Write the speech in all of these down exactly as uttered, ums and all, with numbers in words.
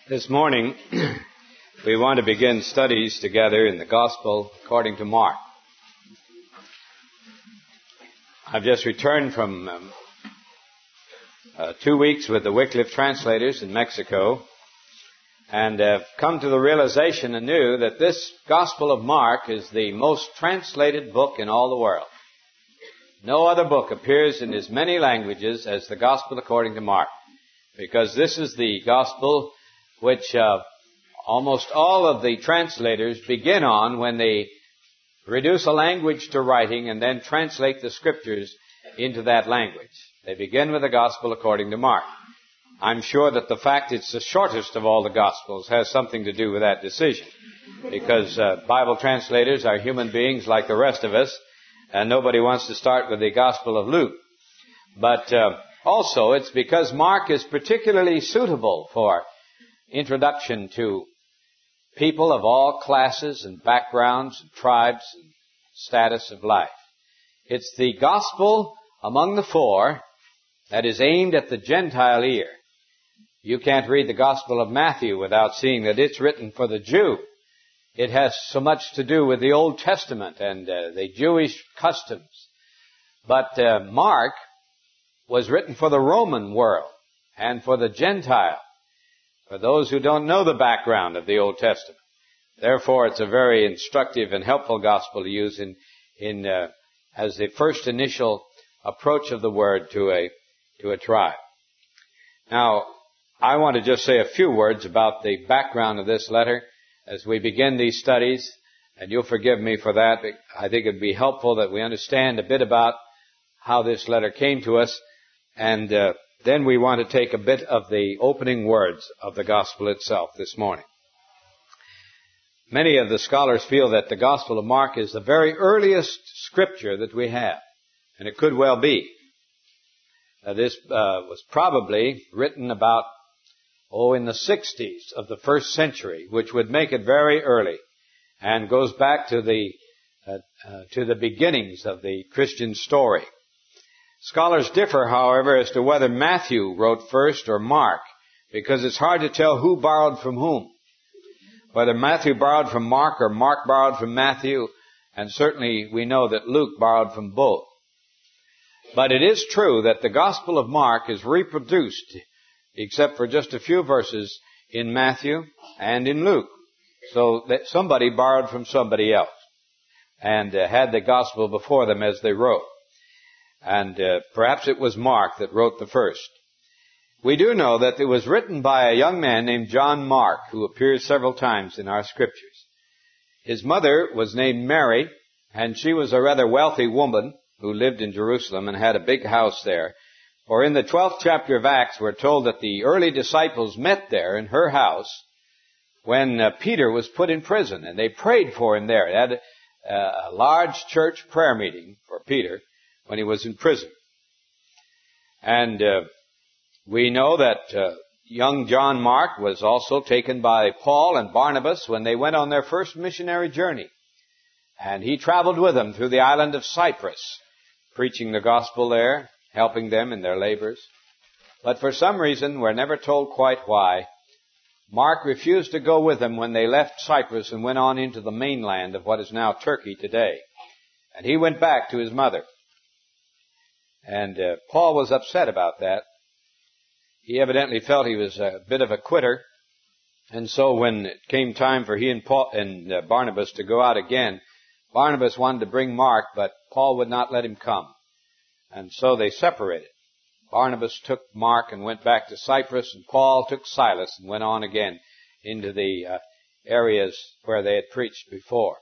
This morning, we want to begin studies together in the Gospel according to Mark. I've just returned from um, uh, two weeks with the Wycliffe translators in Mexico, and have come to the realization anew that this Gospel of Mark is the most translated book in all the world. No other book appears in as many languages as the Gospel according to Mark, because this is the Gospel which uh, almost all of the translators begin on when they reduce a language to writing and then translate the Scriptures into that language. They begin with the Gospel according to Mark. I'm sure that the fact it's the shortest of all the Gospels has something to do with that decision, because uh, Bible translators are human beings like the rest of us, and nobody wants to start with the Gospel of Luke. But uh, also it's because Mark is particularly suitable for introduction to people of all classes and backgrounds and tribes and status of life. It's the gospel among the four that is aimed at the Gentile ear. You can't read the Gospel of Matthew without seeing that it's written for the Jew. It has so much to do with the Old Testament and uh, the Jewish customs. But uh, Mark was written for the Roman world and for the Gentile, for those who don't know the background of the Old Testament. Therefore, it's a very instructive and helpful gospel to use in, in uh, as the first initial approach of the Word to a to a tribe. Now, I want to just say a few words about the background of this letter as we begin these studies, and you'll forgive me for that. I think it'd be helpful that we understand a bit about how this letter came to us, and uh, then we want to take a bit of the opening words of the Gospel itself this morning. Many of the scholars feel that the Gospel of Mark is the very earliest scripture that we have, and it could well be. Uh, this uh, was probably written about, oh, in the sixties of the first century, which would make it very early, and goes back to the uh, uh, to the beginnings of the Christian story. Scholars differ, however, as to whether Matthew wrote first or Mark, because it's hard to tell who borrowed from whom. Whether Matthew borrowed from Mark or Mark borrowed from Matthew, and certainly we know that Luke borrowed from both. But it is true that the Gospel of Mark is reproduced, except for just a few verses, in Matthew and in Luke. So that somebody borrowed from somebody else and uh, had the Gospel before them as they wrote. And uh, perhaps it was Mark that wrote the first. We do know that it was written by a young man named John Mark, who appears several times in our Scriptures. His mother was named Mary, and she was a rather wealthy woman who lived in Jerusalem and had a big house there. For in the twelfth chapter of Acts, we're told that the early disciples met there in her house when uh, Peter was put in prison, and they prayed for him there. They had a, a large church prayer meeting for Peter when he was in prison. And uh, we know that uh, young John Mark was also taken by Paul and Barnabas when they went on their first missionary journey. And he traveled with them through the island of Cyprus, preaching the gospel there, helping them in their labors. But for some reason, we're never told quite why, Mark refused to go with them when they left Cyprus and went on into the mainland of what is now Turkey today. And he went back to his mother. And uh, Paul was upset about that. He evidently felt he was a bit of a quitter. And so when it came time for he and Paul and uh, Barnabas to go out again, Barnabas wanted to bring Mark, but Paul would not let him come. And so they separated. Barnabas took Mark and went back to Cyprus, and Paul took Silas and went on again into the uh, areas where they had preached before.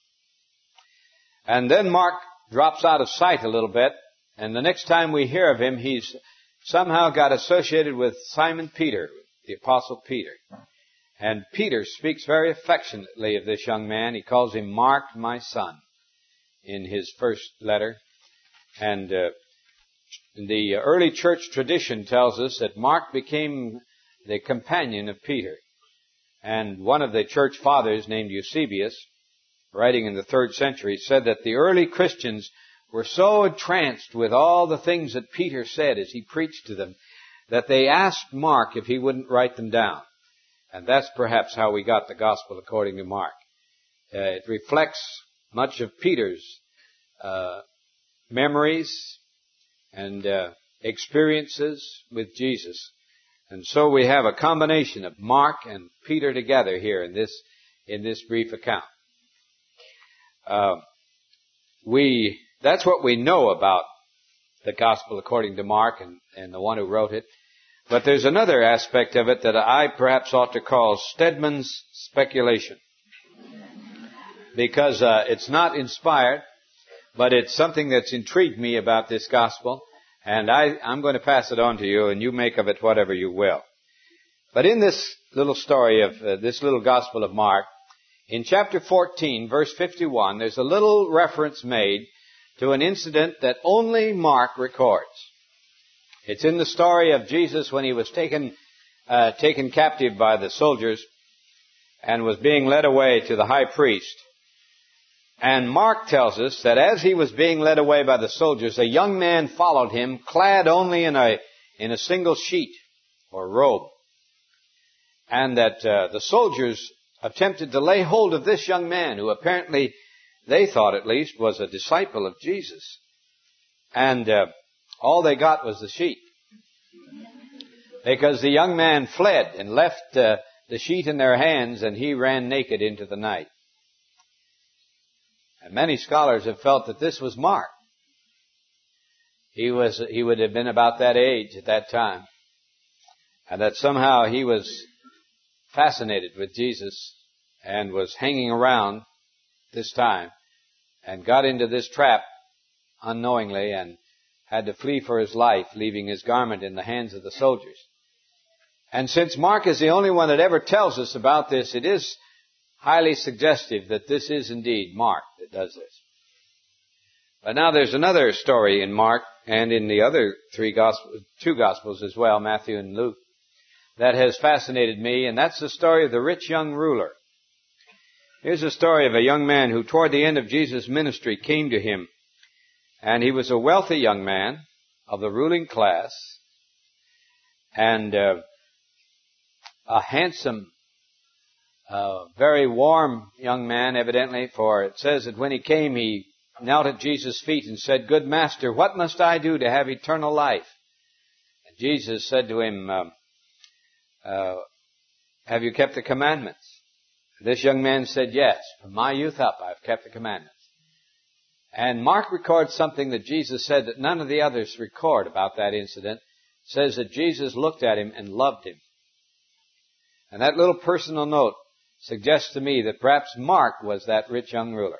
And then Mark drops out of sight a little bit. And the next time we hear of him, he's somehow got associated with Simon Peter, the Apostle Peter. And Peter speaks very affectionately of this young man. He calls him Mark, my son, in his first letter. And uh, the early church tradition tells us that Mark became the companion of Peter. And one of the church fathers, named Eusebius, writing in the third century, said that the early Christians were so entranced with all the things that Peter said as he preached to them that they asked Mark if he wouldn't write them down. And that's perhaps how we got the Gospel according to Mark. Uh, it reflects much of Peter's uh, memories and uh, experiences with Jesus. And so we have a combination of Mark and Peter together here in this in this brief account. Uh, we that's what we know about the Gospel according to Mark and, and the one who wrote it. But there's another aspect of it that I perhaps ought to call Stedman's speculation. Because uh, it's not inspired, but it's something that's intrigued me about this Gospel. And I, I'm going to pass it on to you, and you make of it whatever you will. But in this little story of uh, this little Gospel of Mark, in chapter fourteen, verse fifty-one, there's a little reference made to an incident that only Mark records. It's in the story of Jesus when he was taken uh, taken captive by the soldiers and was being led away to the high priest. And Mark tells us that as he was being led away by the soldiers, a young man followed him, clad only in a in a single sheet or robe. And that uh, the soldiers attempted to lay hold of this young man, who apparently, they thought at least, was a disciple of Jesus. And uh, all they got was the sheet. Because the young man fled and left uh, the sheet in their hands, and he ran naked into the night. And many scholars have felt that this was Mark. He was, he would have been about that age at that time. And that somehow he was fascinated with Jesus and was hanging around this time and got into this trap unknowingly and had to flee for his life, leaving his garment in the hands of the soldiers. And since Mark is the only one that ever tells us about this, it is highly suggestive that this is indeed Mark that does this. But now there's another story in Mark and in the other three gospels, two gospels as well, Matthew and Luke, that has fascinated me, and that's the story of the rich young ruler. Here's a story of a young man who toward the end of Jesus' ministry came to him, and he was a wealthy young man of the ruling class, and uh, a handsome A very warm young man, evidently, for it says that when he came, he knelt at Jesus' feet and said, "Good master, what must I do to have eternal life?" And Jesus said to him, um, uh, "Have you kept the commandments?" And this young man said, "Yes, from my youth up I've kept the commandments." And Mark records something that Jesus said that none of the others record about that incident. It says that Jesus looked at him and loved him. And that little personal note suggests to me that perhaps Mark was that rich young ruler.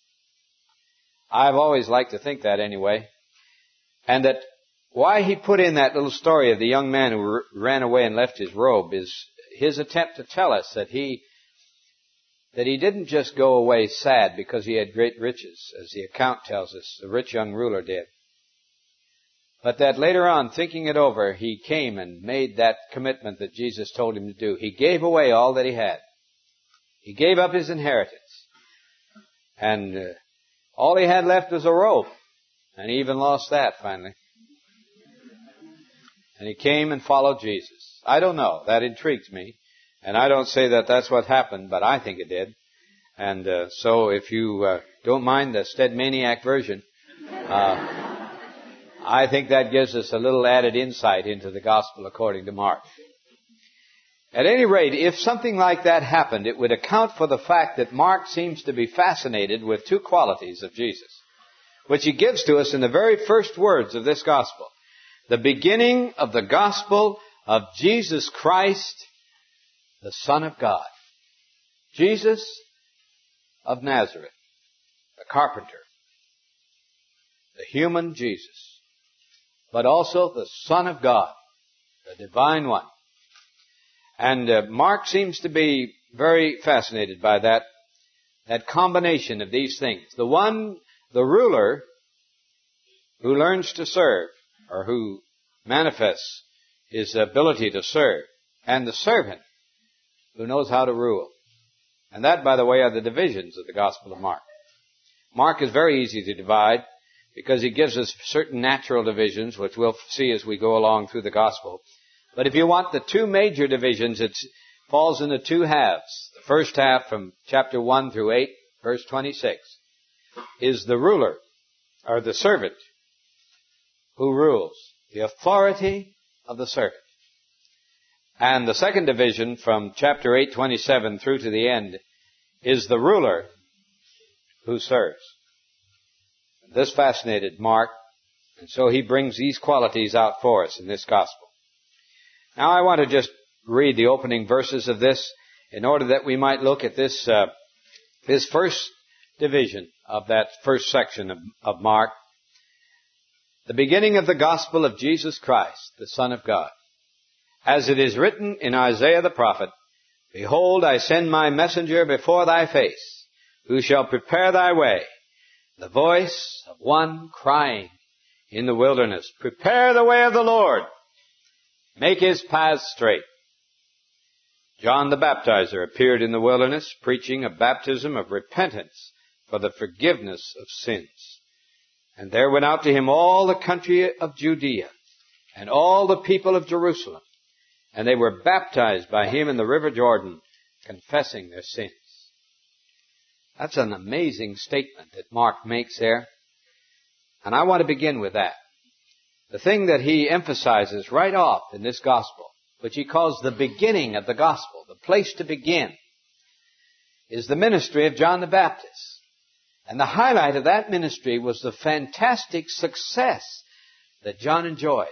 I've always liked to think that anyway. And that why he put in that little story of the young man who r- ran away and left his robe is his attempt to tell us that he that he didn't just go away sad because he had great riches, as the account tells us the rich young ruler did. But that later on, thinking it over, he came and made that commitment that Jesus told him to do. He gave away all that he had. He gave up his inheritance. And uh, all he had left was a robe. And he even lost that finally. And he came and followed Jesus. I don't know. That intrigues me. And I don't say that that's what happened, but I think it did. And uh, so if you uh, don't mind the Stedmaniac version, uh, I think that gives us a little added insight into the Gospel according to Mark. At any rate, if something like that happened, it would account for the fact that Mark seems to be fascinated with two qualities of Jesus, which he gives to us in the very first words of this Gospel. The beginning of the Gospel of Jesus Christ, the Son of God. Jesus of Nazareth, the carpenter, the human Jesus, but also the Son of God, the divine one. And uh, Mark seems to be very fascinated by that, that combination of these things. The one, the ruler, who learns to serve, or who manifests his ability to serve, and the servant, who knows how to rule. And that, by the way, are the divisions of the Gospel of Mark. Mark is very easy to divide because he gives us certain natural divisions, which we'll see as we go along through the Gospel. But if you want the two major divisions, it's falls into two halves. The first half from chapter one through eight, verse twenty-six, is the ruler, or the servant, who rules. The authority of the servant. And the second division from chapter eight, twenty-seven through to the end is the ruler who serves. This fascinated Mark, and so he brings these qualities out for us in this gospel. Now I want to just read the opening verses of this in order that we might look at this uh, this first division of that first section of, of Mark. The beginning of the gospel of Jesus Christ, the Son of God. As it is written in Isaiah the prophet, Behold, I send my messenger before thy face, who shall prepare thy way. The voice of one crying in the wilderness, Prepare the way of the Lord. Make his paths straight. John the Baptizer appeared in the wilderness, preaching a baptism of repentance for the forgiveness of sins. And there went out to him all the country of Judea and all the people of Jerusalem. And they were baptized by him in the river Jordan, confessing their sins. That's an amazing statement that Mark makes there. And I want to begin with that. The thing that he emphasizes right off in this gospel, which he calls the beginning of the gospel, the place to begin, is the ministry of John the Baptist. And the highlight of that ministry was the fantastic success that John enjoyed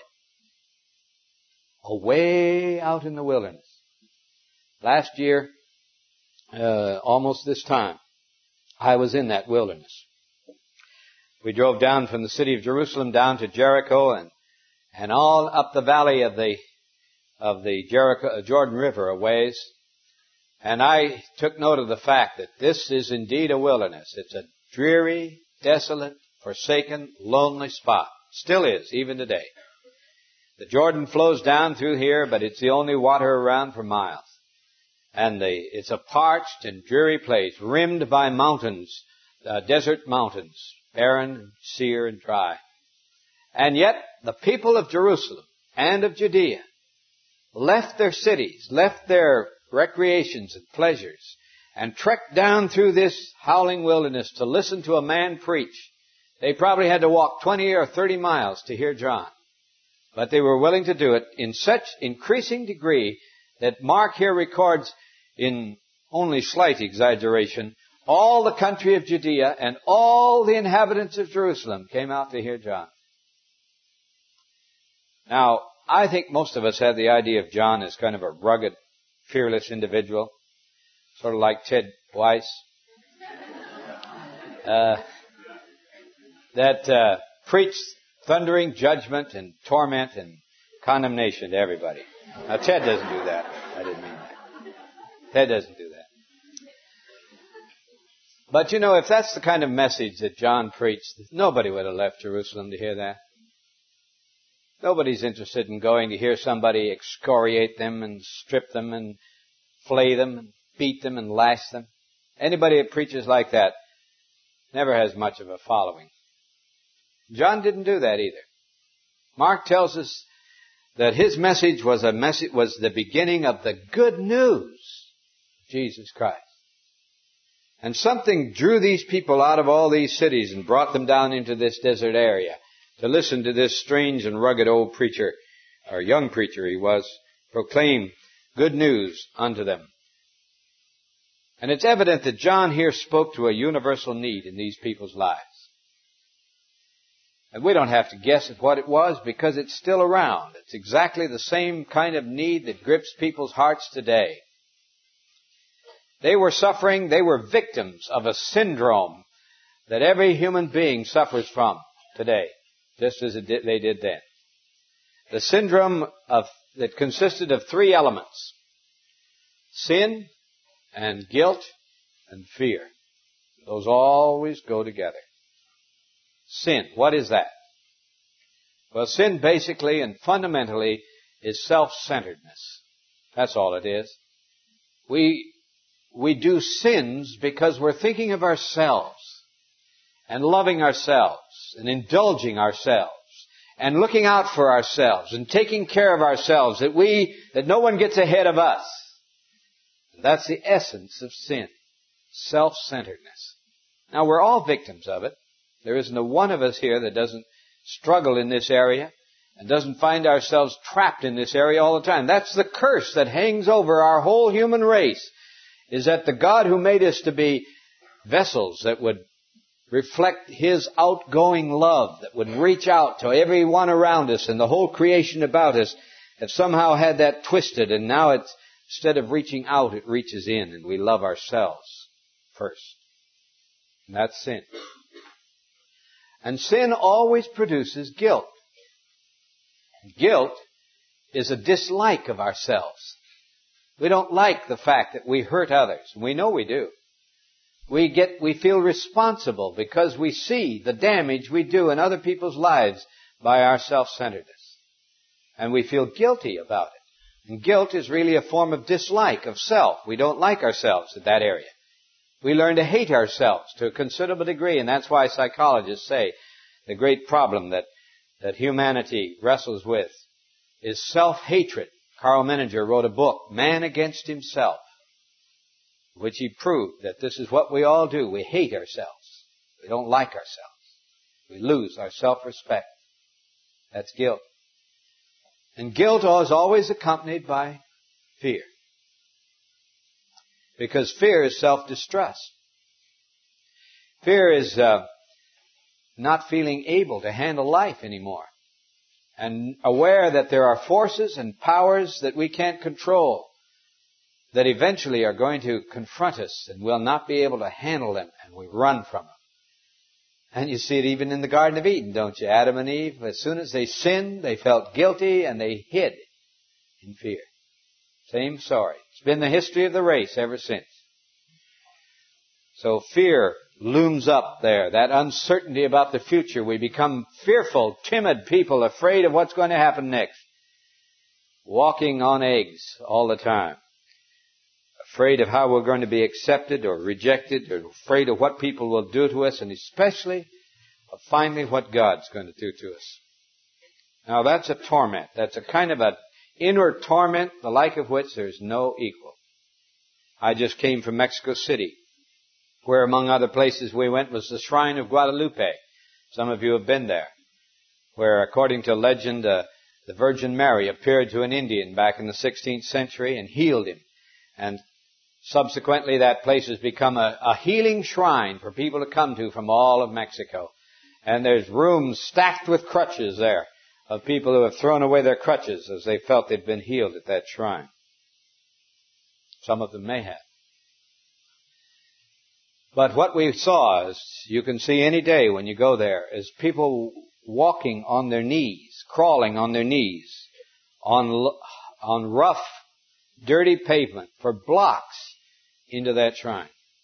away out in the wilderness. Last year, uh, almost this time, I was in that wilderness. We drove down from the city of Jerusalem down to Jericho and and all up the valley of the of the Jericho Jordan River a ways. And I took note of the fact that this is indeed a wilderness. It's a dreary, desolate, forsaken, lonely spot. Still is, even today. The Jordan flows down through here, but it's the only water around for miles. And the, it's a parched and dreary place, rimmed by mountains, uh, desert mountains, barren, and sere, and dry. And yet, the people of Jerusalem and of Judea left their cities, left their recreations and pleasures, and trekked down through this howling wilderness to listen to a man preach. They probably had to walk twenty or thirty miles to hear John. But they were willing to do it in such increasing degree that Mark here records, in only slight exaggeration, all the country of Judea and all the inhabitants of Jerusalem came out to hear John. Now, I think most of us have the idea of John as kind of a rugged, fearless individual, sort of like Ted Weiss, uh, that uh, preached thundering judgment and torment and condemnation to everybody. Now, Ted doesn't do that. I didn't mean that. Ted doesn't do that. But, you know, if that's the kind of message that John preached, nobody would have left Jerusalem to hear that. Nobody's interested in going to hear somebody excoriate them and strip them and flay them and beat them and lash them. Anybody that preaches like that never has much of a following. John didn't do that either. Mark tells us that his message was a message, was the beginning of the good news of Jesus Christ. And something drew these people out of all these cities and brought them down into this desert area to listen to this strange and rugged old preacher, or young preacher he was, proclaim good news unto them. And it's evident that John here spoke to a universal need in these people's lives. And we don't have to guess at what it was because it's still around. It's exactly the same kind of need that grips people's hearts today. They were suffering, they were victims of a syndrome that every human being suffers from today, just as it did, they did then. The syndrome of that consisted of three elements: sin and guilt and fear. Those always go together. Sin, what is that? Well, sin basically and fundamentally is self-centeredness. That's all it is. We, we do sins because we're thinking of ourselves and loving ourselves and indulging ourselves and looking out for ourselves and taking care of ourselves, that we, that no one gets ahead of us. That's the essence of sin. Self-centeredness. Now, we're all victims of it. There isn't a one of us here that doesn't struggle in this area and doesn't find ourselves trapped in this area all the time. That's the curse that hangs over our whole human race, is that the God who made us to be vessels that would reflect His outgoing love, that would reach out to everyone around us and the whole creation about us, have somehow had that twisted, and now it's, instead of reaching out, it reaches in, and we love ourselves first. And that's sin. And sin always produces guilt. Guilt is a dislike of ourselves. We don't like the fact that we hurt others. We know we do. We get, we feel responsible because we see the damage we do in other people's lives by our self-centeredness. And we feel guilty about it. And guilt is really a form of dislike of self. We don't like ourselves in that area. We learn to hate ourselves to a considerable degree, and that's why psychologists say the great problem that, that humanity wrestles with is self-hatred. Carl Menninger wrote a book, Man Against Himself, which he proved that this is what we all do. We hate ourselves. We don't like ourselves. We lose our self-respect. That's guilt. And guilt is always accompanied by fear. Because fear is self-distrust. Fear is uh, not feeling able to handle life anymore. And aware that there are forces and powers that we can't control that eventually are going to confront us and we'll not be able to handle them, and we run from them. And you see it even in the Garden of Eden, don't you? Adam and Eve, as soon as they sinned, they felt guilty and they hid in fear. Same story. It's been the history of the race ever since. So fear looms up there, that uncertainty about the future. We become fearful, timid people, afraid of what's going to happen next. Walking on eggs all the time. Afraid of how we're going to be accepted or rejected, or afraid of what people will do to us, and especially of finally what God's going to do to us. Now that's a torment. That's a kind of an inner torment, the like of which there's no equal. I just came from Mexico City, where among other places we went was the Shrine of Guadalupe. Some of you have been there, where according to legend, uh, the Virgin Mary appeared to an Indian back in the sixteenth century and healed him. And subsequently that place has become a, a healing shrine for people to come to from all of Mexico. And there's rooms stacked with crutches there, of people who have thrown away their crutches as they felt they'd been healed at that shrine. Some of them may have. But what we saw, as you can see any day when you go there, is people walking on their knees, crawling on their knees, on, on rough, dirty pavement for blocks into that shrine.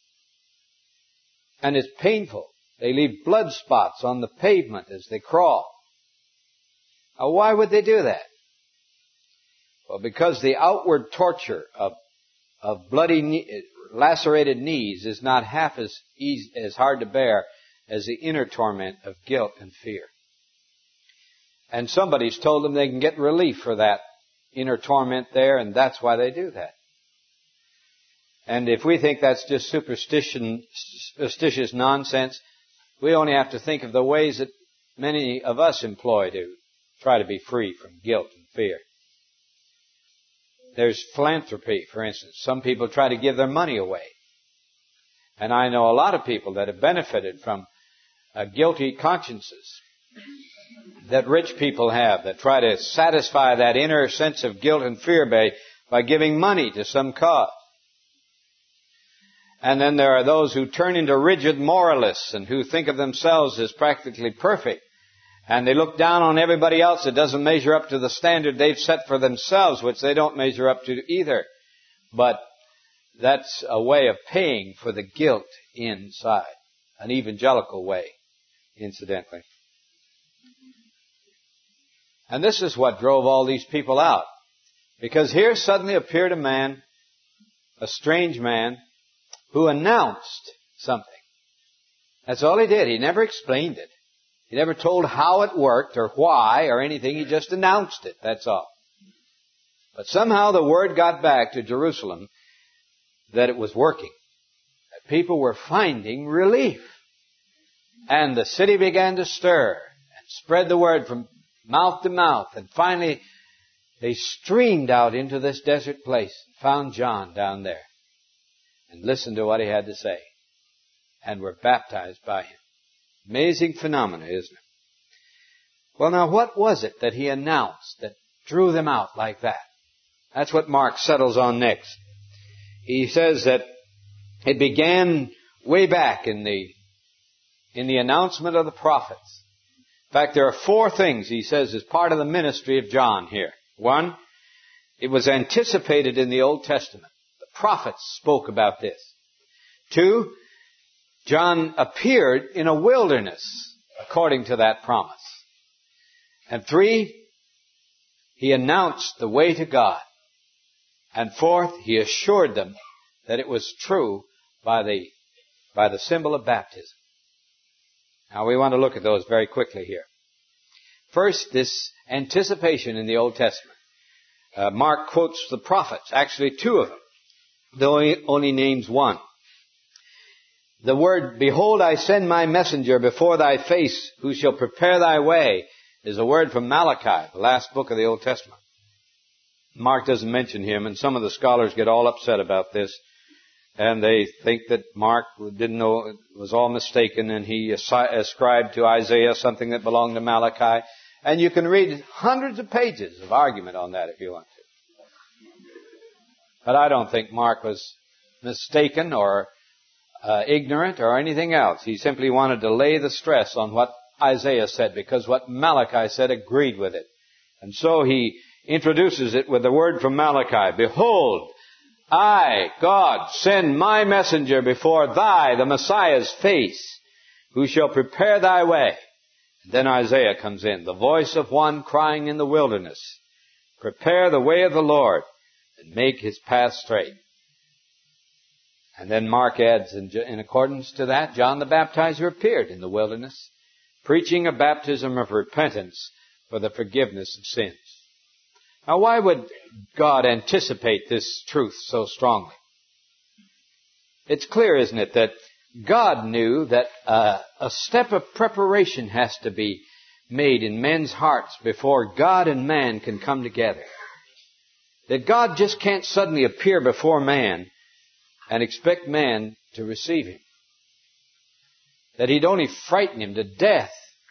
And it's painful. They leave blood spots on the pavement as they crawl. Now, why would they do that? Well, because the outward torture of, of bloody, knee, lacerated knees is not half as easy, as hard to bear as the inner torment of guilt and fear. And somebody's told them they can get relief for that inner torment there, and that's why they do that. And if we think that's just superstition, superstitious nonsense, we only have to think of the ways that many of us employ to try to be free from guilt and fear. There's philanthropy, for instance. Some people try to give their money away. And I know a lot of people that have benefited from uh, guilty consciences that rich people have, that try to satisfy that inner sense of guilt and fear by, by giving money to some cause. And then there are those who turn into rigid moralists and who think of themselves as practically perfect. And they look down on everybody else that doesn't measure up to the standard they've set for themselves, which they don't measure up to either. But that's a way of paying for the guilt inside. An evangelical way, incidentally. And this is what drove all these people out. Because here suddenly appeared a man, a strange man, who announced something. That's all he did. He never explained it. He never told how it worked or why or anything. He just announced it. That's all. But somehow the word got back to Jerusalem that it was working. That people were finding relief. And the city began to stir and spread the word from mouth to mouth. And finally, they streamed out into this desert place and found John down there and listened to what he had to say and were baptized by him. Amazing phenomena, isn't it? Well, now, what was it that he announced that drew them out like that? That's what Mark settles on next. He says that it began way back in the in the announcement of the prophets. In fact, there are four things, he says, as part of the ministry of John here. One, it was anticipated in the Old Testament. The prophets spoke about this. Two, John appeared in a wilderness according to that promise. And three, he announced the way to God. And fourth, he assured them that it was true by the, by the symbol of baptism. Now we want to look at those very quickly here. First, this anticipation in the Old Testament. Uh, Mark quotes the prophets, actually two of them, though he only names one. The word, behold, I send my messenger before thy face, who shall prepare thy way, is a word from Malachi, the last book of the Old Testament. Mark doesn't mention him, and some of the scholars get all upset about this, and they think that Mark didn't know, was all mistaken, and he ascribed to Isaiah something that belonged to Malachi. And you can read hundreds of pages of argument on that if you want to. But I don't think Mark was mistaken or uh, ignorant or anything else. He simply wanted to lay the stress on what Isaiah said, because what Malachi said agreed with it. And so he introduces it with the word from Malachi, behold, I, God, send my messenger before thy, the Messiah's face, who shall prepare thy way. And then Isaiah comes in, the voice of one crying in the wilderness, prepare the way of the Lord, and make his path straight. And then Mark adds, in, in accordance to that, John the Baptizer appeared in the wilderness, preaching a baptism of repentance for the forgiveness of sins. Now, why would God anticipate this truth so strongly? It's clear, isn't it, that God knew that uh, a step of preparation has to be made in men's hearts before God and man can come together. That God just can't suddenly appear before man and expect man to receive him. That he'd only frighten him to death,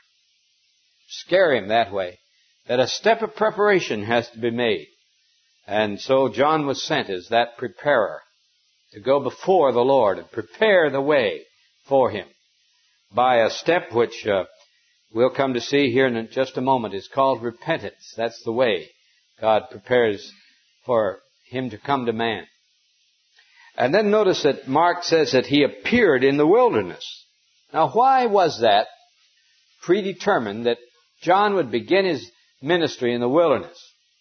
scare him that way. That a step of preparation has to be made. And so John was sent as that preparer to go before the Lord and prepare the way for him by a step which uh, we'll come to see here in just a moment is called repentance. That's the way God prepares for him to come to man. And then notice that Mark says that he appeared in the wilderness. Now, why was that predetermined that John would begin his ministry in the wilderness?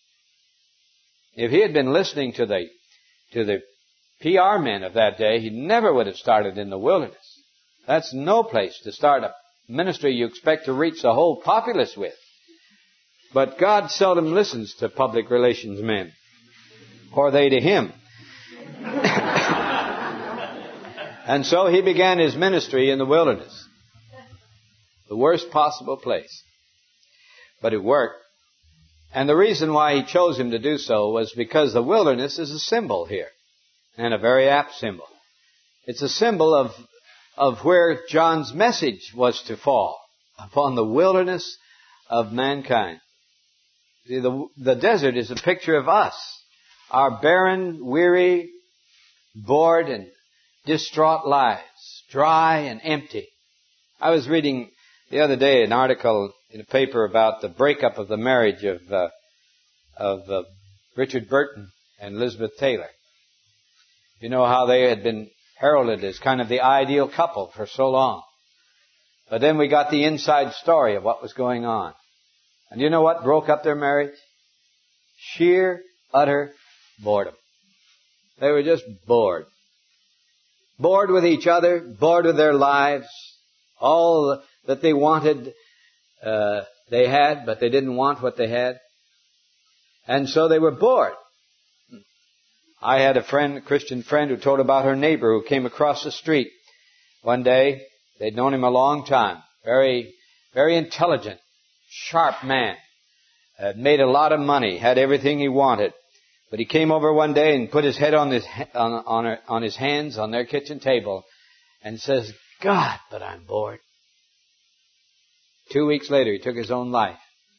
If he had been listening to the to the P R men of that day, he never would have started in the wilderness. That's no place to start a ministry you expect to reach the whole populace with. But God seldom listens to public relations men, or they to him. And so he began his ministry in the wilderness, the worst possible place. But it worked. And the reason why he chose him to do so was because the wilderness is a symbol here, and a very apt symbol. It's a symbol of, of where John's message was to fall, upon the wilderness of mankind. See, the, the desert is a picture of us, our barren, weary, bored, and distraught lives, dry and empty. I was reading the other day an article in a paper about the breakup of the marriage of uh, of uh, Richard Burton and Elizabeth Taylor. You know how they had been heralded as kind of the ideal couple for so long. But then we got the inside story of what was going on. And you know what broke up their marriage? Sheer, utter boredom. They were just bored. Bored with each other, bored with their lives. All that they wanted Uh, they had, but they didn't want what they had. And so they were bored. I had a friend, a Christian friend, who told about her neighbor who came across the street one day. They'd known him a long time. Very, very intelligent, sharp man. Had made a lot of money, had everything he wanted. But he came over one day and put his head on his, on, on, her, on his hands on their kitchen table and says, "God, but I'm bored." Two weeks later, he took his own life.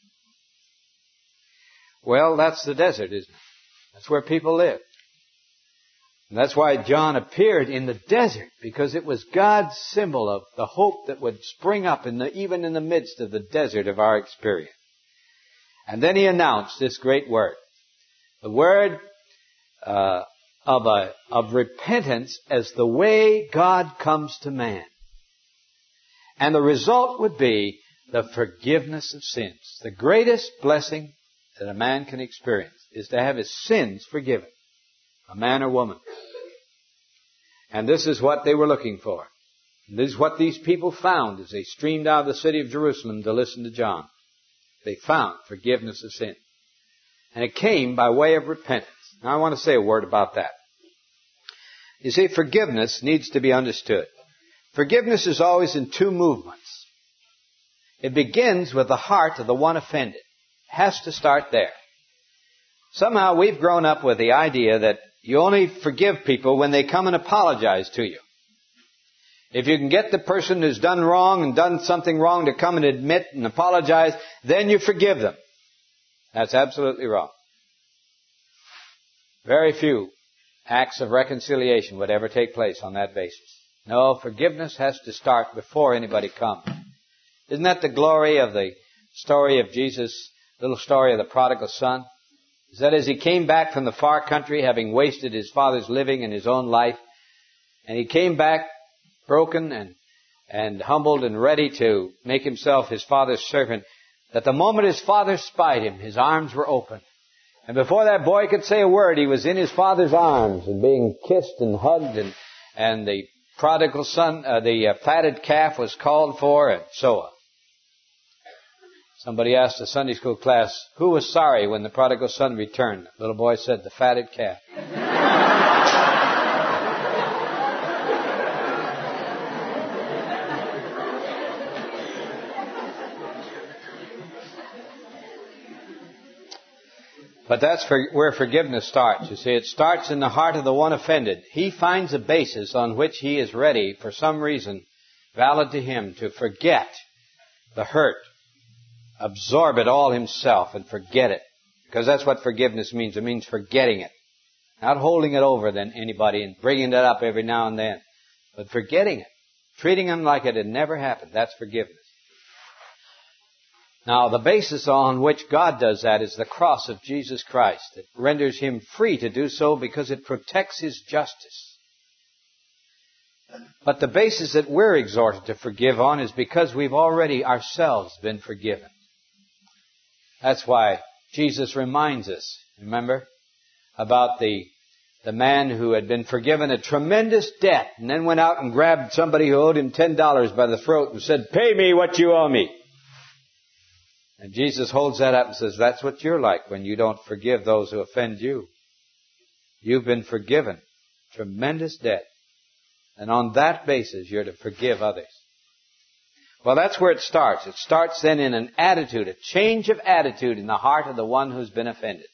Well, that's the desert, isn't it? That's where people live. And that's why John appeared in the desert, because it was God's symbol of the hope that would spring up in the, even in the midst of the desert of our experience. And then he announced this great word. The word uh, of, a, of repentance as the way God comes to man. And the result would be the forgiveness of sins. The greatest blessing that a man can experience is to have his sins forgiven. A man or woman. And this is what they were looking for. This is what these people found as they streamed out of the city of Jerusalem to listen to John. They found forgiveness of sin. And it came by way of repentance. Now I want to say a word about that. You see, forgiveness needs to be understood. Forgiveness is always in two movements. It begins with the heart of the one offended. It has to start there. Somehow we've grown up with the idea that you only forgive people when they come and apologize to you. If you can get the person who's done wrong and done something wrong to come and admit and apologize, then you forgive them. That's absolutely wrong. Very few acts of reconciliation would ever take place on that basis. No, forgiveness has to start before anybody comes. Isn't that the glory of the story of Jesus, little story of the prodigal son? Is that as he came back from the far country, having wasted his father's living and his own life, and he came back broken and, and humbled and ready to make himself his father's servant, that the moment his father spied him, his arms were open. And before that boy could say a word, he was in his father's arms and being kissed and hugged, and, and the prodigal son, uh, the uh, fatted calf was called for, and so on. Somebody asked a Sunday school class, who was sorry when the prodigal son returned? The little boy said, the fatted calf. But that's for, where forgiveness starts. You see, it starts in the heart of the one offended. He finds a basis on which he is ready, for some reason, valid to him, to forget the hurt, absorb it all himself and forget it. Because that's what forgiveness means. It means forgetting it. Not holding it over than anybody and bringing it up every now and then. But forgetting it. Treating him like it had never happened. That's forgiveness. Now, the basis on which God does that is the cross of Jesus Christ. It renders him free to do so because it protects his justice. But the basis that we're exhorted to forgive on is because we've already ourselves been forgiven. That's why Jesus reminds us, remember, about the, the man who had been forgiven a tremendous debt and then went out and grabbed somebody who owed him ten dollars by the throat and said, "Pay me what you owe me." And Jesus holds that up and says, that's what you're like when you don't forgive those who offend you. You've been forgiven tremendous debt. And on that basis, you're to forgive others. Well, that's where it starts. It starts then in an attitude, a change of attitude in the heart of the one who's been offended.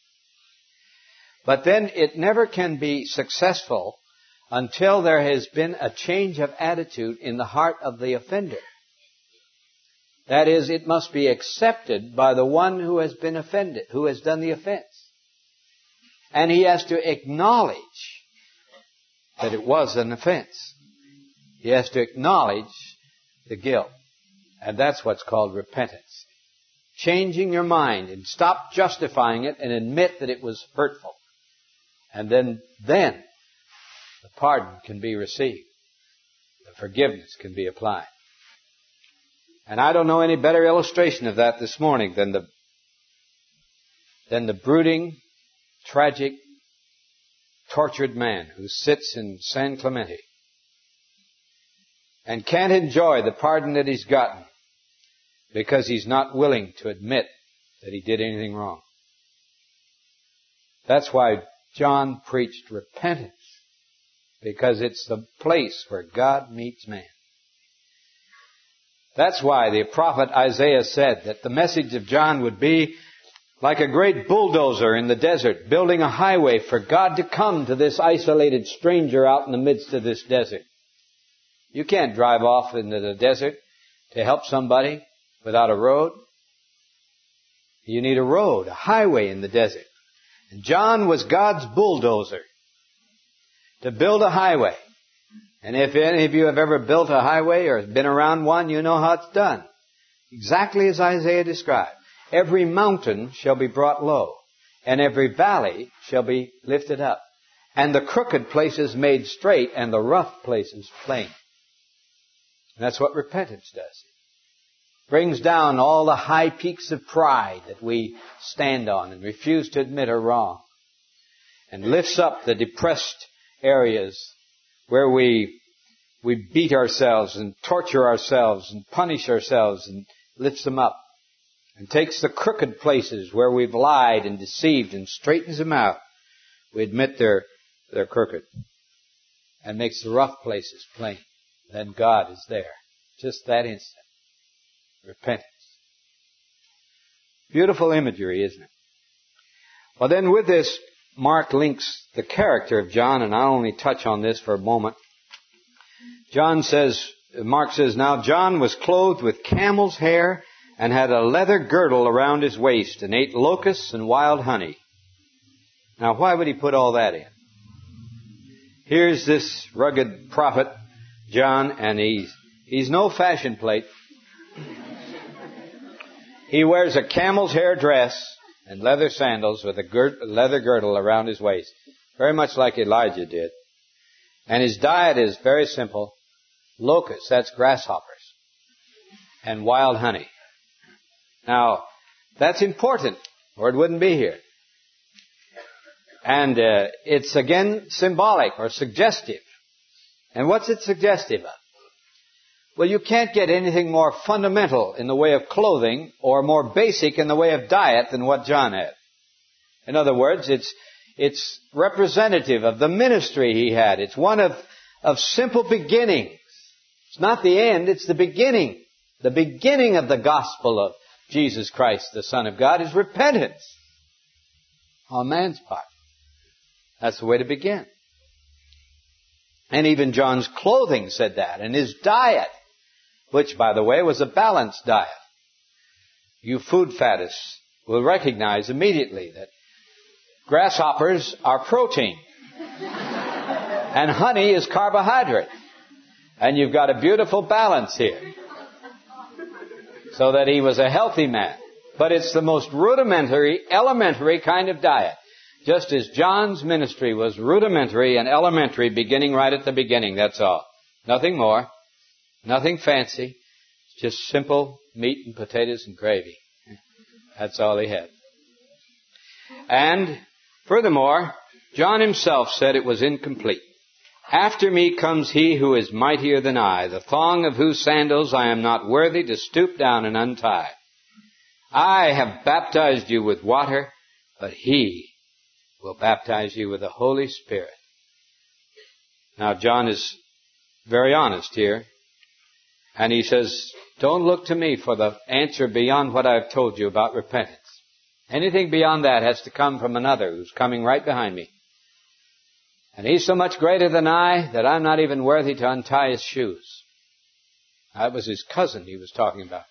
But then it never can be successful until there has been a change of attitude in the heart of the offender. That is, it must be accepted by the one who has been offended, who has done the offense. And he has to acknowledge that it was an offense. He has to acknowledge the guilt. And that's what's called repentance. Changing your mind and stop justifying it and admit that it was hurtful. And then, then the pardon can be received. The forgiveness can be applied. And I don't know any better illustration of that this morning than the, than the brooding, tragic, tortured man who sits in San Clemente and can't enjoy the pardon that he's gotten because he's not willing to admit that he did anything wrong. That's why John preached repentance because it's the place where God meets man. That's why the prophet Isaiah said that the message of John would be like a great bulldozer in the desert, building a highway for God to come to this isolated stranger out in the midst of this desert. You can't drive off into the desert to help somebody without a road. You need a road, a highway in the desert. And John was God's bulldozer to build a highway. And if any of you have ever built a highway or been around one, you know how it's done. Exactly as Isaiah described. Every mountain shall be brought low, and every valley shall be lifted up, and the crooked places made straight, and the rough places plain. And that's what repentance does. Brings down all the high peaks of pride that we stand on and refuse to admit are wrong. And lifts up the depressed areas where we we beat ourselves and torture ourselves and punish ourselves, and lifts them up. And takes the crooked places where we've lied and deceived and straightens them out. We admit they're, they're crooked. And makes the rough places plain. Then God is there. Just that instant. Repentance. Beautiful imagery, isn't it? Well, then with this, Mark links the character of John, and I'll only touch on this for a moment. John says, Mark says, now John was clothed with camel's hair and had a leather girdle around his waist, and ate locusts and wild honey. Now, why would he put all that in? Here's this rugged prophet, John, and he's, he's no fashion plate. He wears a camel's hair dress and leather sandals with a gir- leather girdle around his waist, very much like Elijah did. And his diet is very simple. Locusts, that's grasshoppers, and wild honey. Now, that's important, or it wouldn't be here. And uh, it's again symbolic or suggestive. And what's it suggestive of? Well, you can't get anything more fundamental in the way of clothing or more basic in the way of diet than what John had. In other words, it's it's representative of the ministry he had. It's one of, of simple beginnings. It's not the end, it's the beginning. The beginning of the gospel of Jesus Christ, the Son of God, is repentance on man's part. That's the way to begin. And even John's clothing said that, and his diet, which, by the way, was a balanced diet. You food faddists will recognize immediately that grasshoppers are protein, and honey is carbohydrate. And you've got a beautiful balance here. So that he was a healthy man. But it's the most rudimentary, elementary kind of diet. Just as John's ministry was rudimentary and elementary, beginning right at the beginning, that's all. Nothing more. Nothing fancy. Just simple meat and potatoes and gravy. That's all he had. And furthermore, John himself said it was incomplete. After me comes he who is mightier than I, the thong of whose sandals I am not worthy to stoop down and untie. I have baptized you with water, but he will baptize you with the Holy Spirit. Now, John is very honest here. And he says, don't look to me for the answer beyond what I've told you about repentance. Anything beyond that has to come from another who's coming right behind me. And he's so much greater than I that I'm not even worthy to untie his shoes. That was his cousin he was talking about.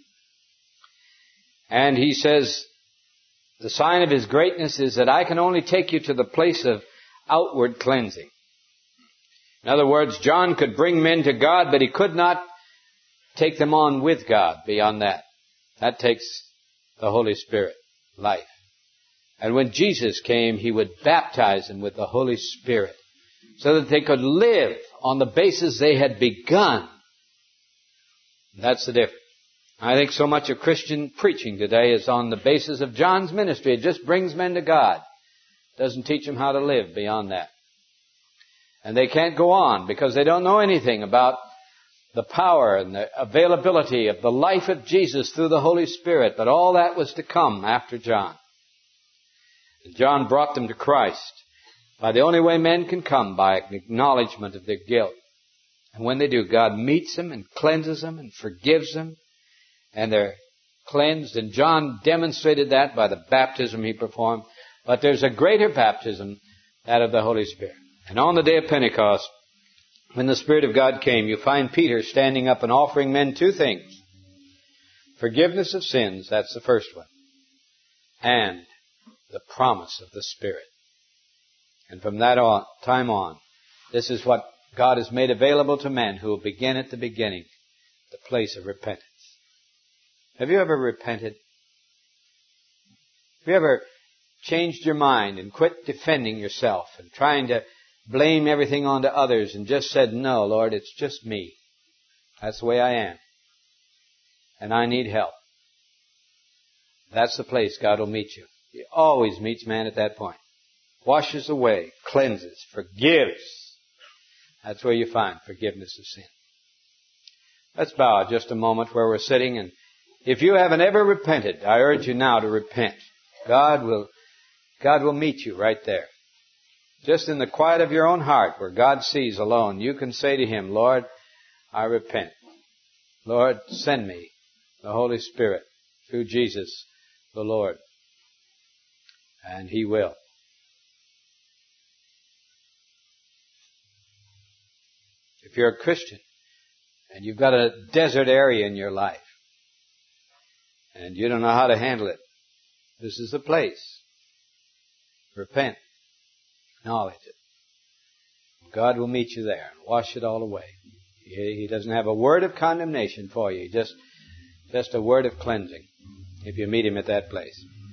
And he says, the sign of his greatness is that I can only take you to the place of outward cleansing. In other words, John could bring men to God, but he could not take them on with God beyond that. That takes the Holy Spirit, life. And when Jesus came, he would baptize them with the Holy Spirit so that they could live on the basis they had begun. That's the difference. I think so much of Christian preaching today is on the basis of John's ministry. It just brings men to God. It doesn't teach them how to live beyond that. And they can't go on because they don't know anything about the power and the availability of the life of Jesus through the Holy Spirit. But all that was to come after John. And John brought them to Christ. By the only way men can come, by an acknowledgement of their guilt. And when they do, God meets them and cleanses them and forgives them. And they're cleansed. And John demonstrated that by the baptism he performed. But there's a greater baptism, that of the Holy Spirit. And on the day of Pentecost, when the Spirit of God came, you find Peter standing up and offering men two things. Forgiveness of sins, that's the first one. And the promise of the Spirit. And from that on, time on, this is what God has made available to men who will begin at the beginning, the place of repentance. Have you ever repented? Have you ever changed your mind and quit defending yourself and trying to blame everything onto others and just said, no, Lord, it's just me. That's the way I am. And I need help. That's the place God will meet you. He always meets man at that point. Washes away, cleanses, forgives. That's where you find forgiveness of sin. Let's bow just a moment where we're sitting, and if you haven't ever repented, I urge you now to repent. God will, God will meet you right there. Just in the quiet of your own heart, where God sees alone, you can say to Him, Lord, I repent. Lord, send me the Holy Spirit through Jesus the Lord. And He will. If you're a Christian and you've got a desert area in your life and you don't know how to handle it, this is the place. Repent. Acknowledge it. God will meet you there and wash it all away. He doesn't have a word of condemnation for you, just, just a word of cleansing if you meet Him at that place.